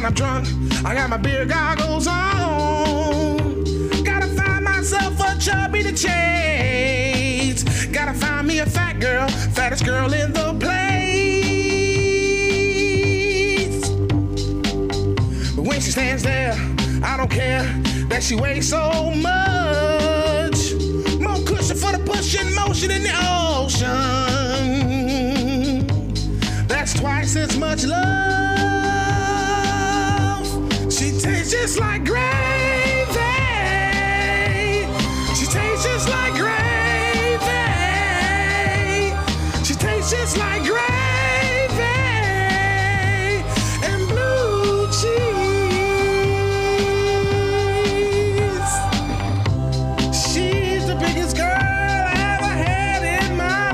when I'm drunk, I got my beer goggles on. Gotta find myself a chubby to chase. Gotta find me a fat girl, fattest girl in the place. But when she stands there, I don't care that she weighs so much. More cushion for the pushing motion in the ocean. That's twice as much love. She tastes just like gravy. She tastes just like gravy. She tastes just like gravy and blue cheese. She's the biggest girl I ever had in my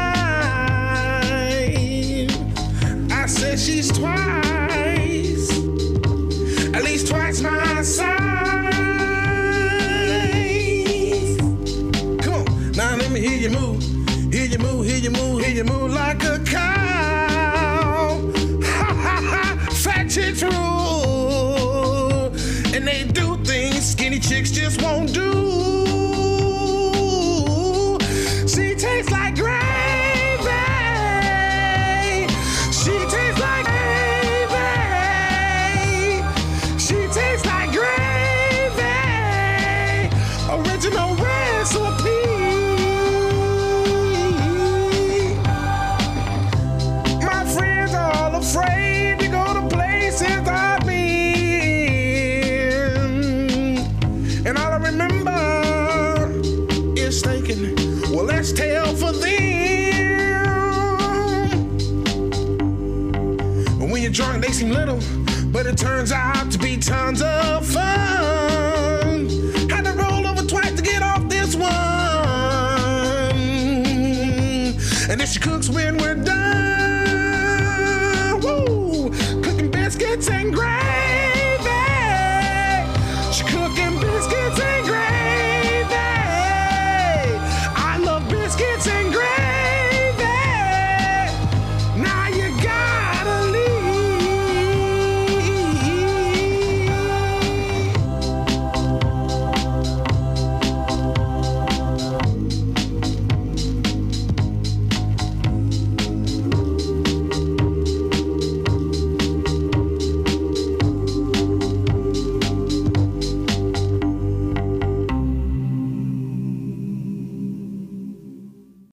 life. I said she's twice, at least twice my size. Come on, now let me hear you move. Hear you move, hear you move, hear you move like a cow. Ha ha ha, fat chicks rule. And they do things skinny chicks just won't do. She tastes like gravy. She tastes like gravy. She tastes like gravy. Original recipe. My friends are all afraid to go to places I've been. And all I remember is thinking, well, let's tell for them. When you're drunk, they seem little, but it turns out to be tons of fun. Had to roll over twice to get off this one. And then she cooks when we're done. Woo! Cooking biscuits and gravy.